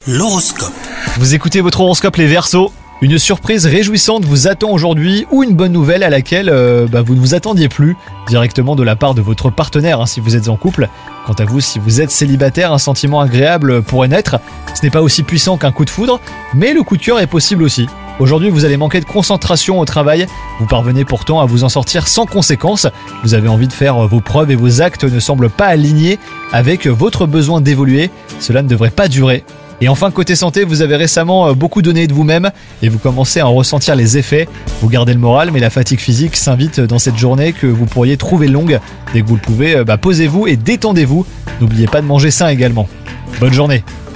L'horoscope. Vous écoutez votre horoscope les Verseaux. Une surprise réjouissante vous attend aujourd'hui ou une bonne nouvelle à laquelle vous ne vous attendiez plus directement de la part de votre partenaire si vous êtes en couple. Quant à vous, si vous êtes célibataire, un sentiment agréable pourrait naître. Ce n'est pas aussi puissant qu'un coup de foudre, mais le coup de cœur est possible aussi. Aujourd'hui, vous allez manquer de concentration au travail. Vous parvenez pourtant à vous en sortir sans conséquence. Vous avez envie de faire vos preuves et vos actes ne semblent pas alignés avec votre besoin d'évoluer. Cela ne devrait pas durer. Et enfin, côté santé, vous avez récemment beaucoup donné de vous-même et vous commencez à en ressentir les effets. Vous gardez le moral, mais la fatigue physique s'invite dans cette journée que vous pourriez trouver longue. Dès que vous le pouvez, posez-vous et détendez-vous. N'oubliez pas de manger sain également. Bonne journée.